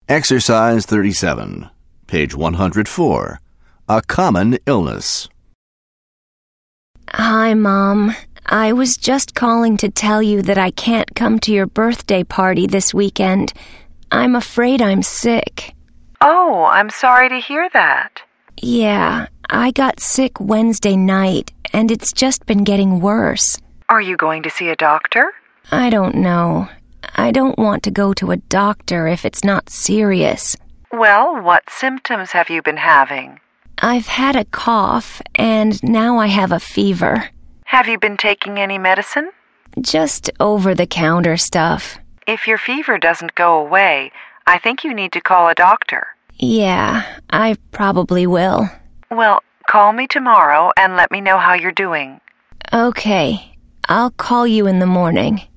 Exercise 37, page 104. A common illness. Hi, Mom. I was just calling to tell you that I can't come to your birthday party this weekend. I'm afraid I'm sick. Oh, I'm sorry to hear that. Yeah, I got sick Wednesday night, and it's just been getting worse. Are you going to see a doctor? I don't know. I don't want to go to a doctor if it's not serious. Well, what symptoms have you been having? I've had a cough, and now I have a fever. Have you been taking any medicine? Just over-the-counter stuff. If your fever doesn't go away, I think you need to call a doctor. Yeah, I probably will. Well, call me tomorrow and let me know how you're doing. Okay, I'll call you in the morning.